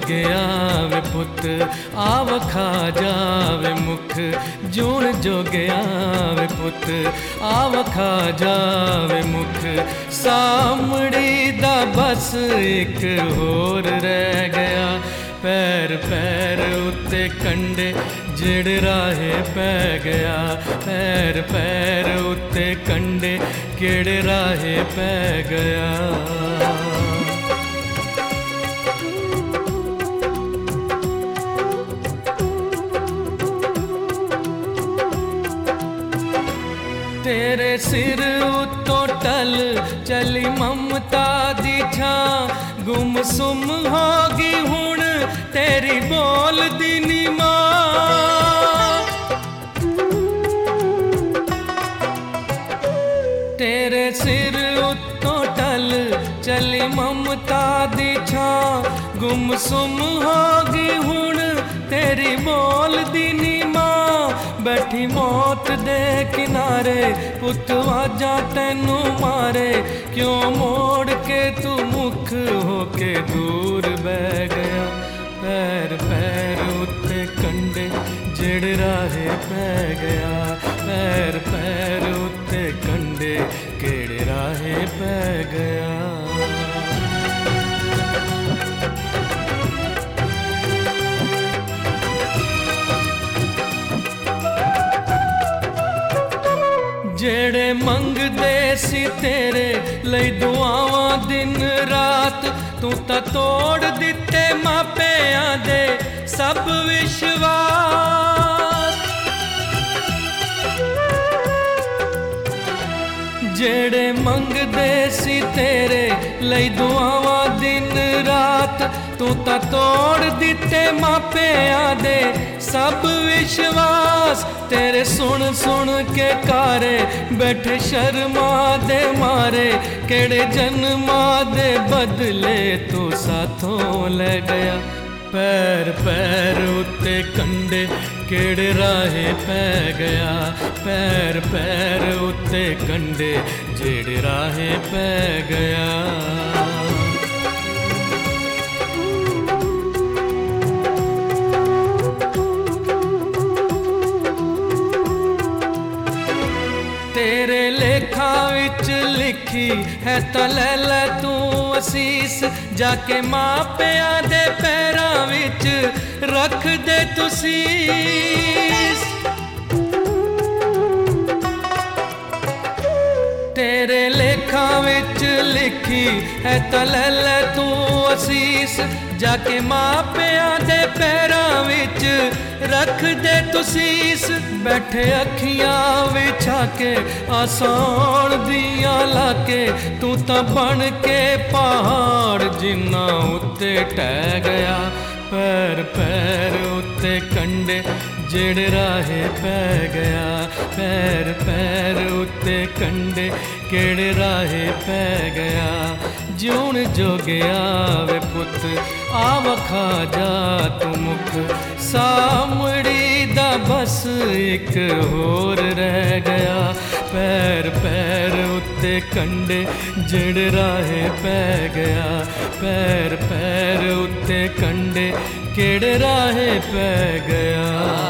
जोगिया वे पुत आव खा जावे मुख। जूण जोगिया वे पुत आव खा जावे मुख। सामड़ी दा बस एक होर रह गया। पैर पैर उत्ते कंडे जिड़ राहे पै गया। पैर पैर उत्ते कंडे किड़ राहे पै गया। तेरे सिर उत्तों टल चली ममता दी छां। गुम सुम होगी हुण तेरी बोल दी नी मां। तेरे सिर उत्तों टल चली ममता दी छां। गुम सुम होगी हुण तेरी बोल दी नी मां। बैठी मौत दे किनारे पुत आजा तैनू मारे। क्यों मोड़ के तू मुख होके दूर बह गया। पैर पैर उत्ते कंडे जिड़ राहे पै गया। पैर पैर उत्ते कंडे केड़े राहे पै गया। जेड़े मंगदे सी तेरे लई दुआवां दिन रात। तू तां तोड़ दिते मापियां दे सब विश्वास। जेड़े मंगदे सी तेरे लई दुआवां दिन रात। तू तां तोड़ दिते मापियां दे सब विश्वास। तेरे सुन सुन के कारे बैठे शर्मा दे मारे। केड़े जन्मा दे बदले तू साथों ले गया। पैर पैर उत्ते कंडे केड़े राहे पै गया। पैर पैर उत्ते कंडे जेड़े राहे पै गया। तेरे लेखा विच लिखी है तां लै लै तू असीस। जाके मापियां दे पैरां विच रख दे तू सीस। तेरे लेखा विच लिखी है तां लै लै तू असीस। जाके मापियां दे पैरां विच रख दे तू सीस। बैठे अखियां विछा के आसान दियां लाके। तू तां बन के पहाड़ जिन्ना उत्ते टह गया। पैर पैर उत्ते कंडे जिड़ राहे पै गया। पैर पैर उत्ते कंडे केड़े राहे पै गया। जूण जोगिया वे पुत आव खा जा तू मुख। सामड़ी दा बस एक होर रह गया। पैर पैर उत्ते कंडे जिड़ राहे पै गया। पैर पैर उत्ते कंडे केड़े राहे पै गया।